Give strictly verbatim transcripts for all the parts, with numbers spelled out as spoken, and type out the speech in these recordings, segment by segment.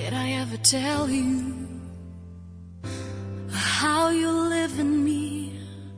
Did I ever tell you how you live in me?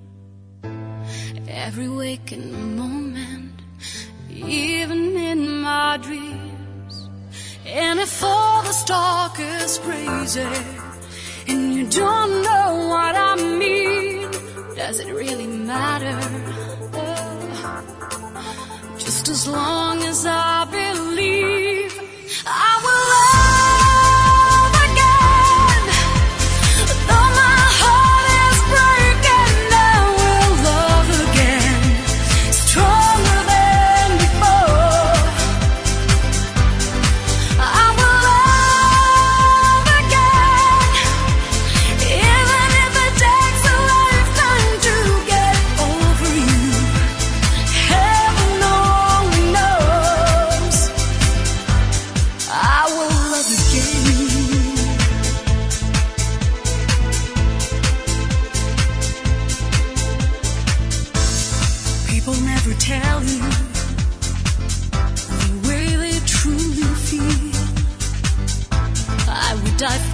Every waking moment, even in my dreams. And if all the talk is crazy and you don't know what I mean, does it really matter? Oh, just as long as I believe I will love again. Though my heart is breaking, I will love again, stronger than before. I will love again, even if it takes a lifetime to get over you. Heaven only knows I will love again. People never tell you the way they truly feel. I would die